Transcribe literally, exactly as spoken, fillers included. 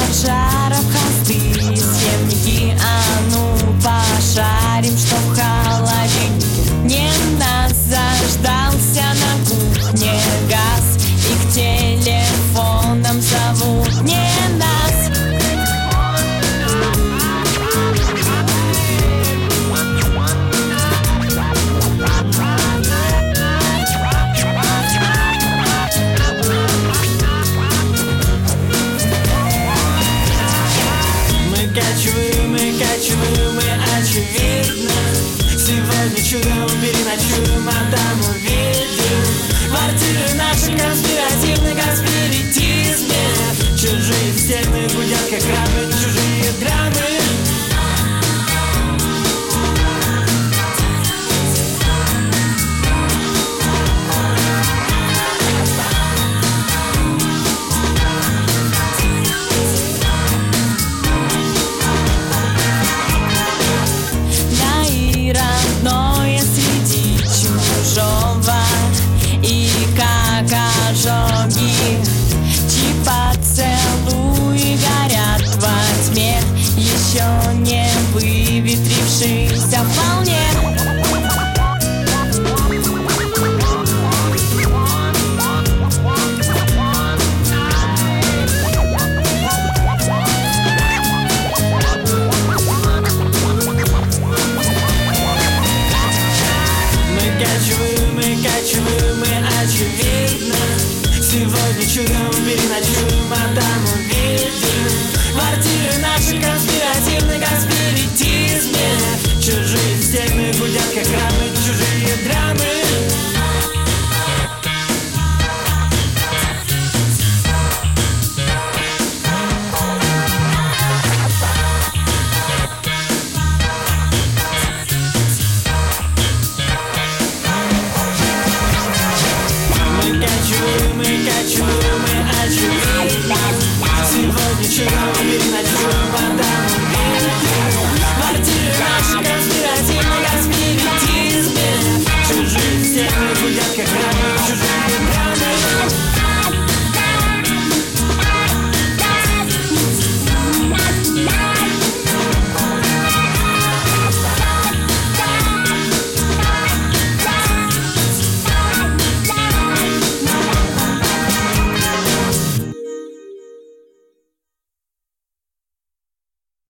пожаров хосты, схемники, а ну пошарим, что в холодильнике. Не нас заждался на кухне газ, и к телефонам зовут не нас. Мы очевидно сегодня чудом переночуем, а там увидим квартиры наши в конспиративном конспиритизме. Чужие стены гудят, как рабы, чужие драмы. Родное среди чужого, и как ожоги, чьи поцелуи горят во тьме, еще не выветрившийся вполне. Мы очевидно сегодня чудом переночуем, а там увидим квартиры наши в конспиративном конспиритизме. Чужие стены гудят, как рабы, чужие драмы. Мы кочуем, мы очевидно сегодня чудом переночуем.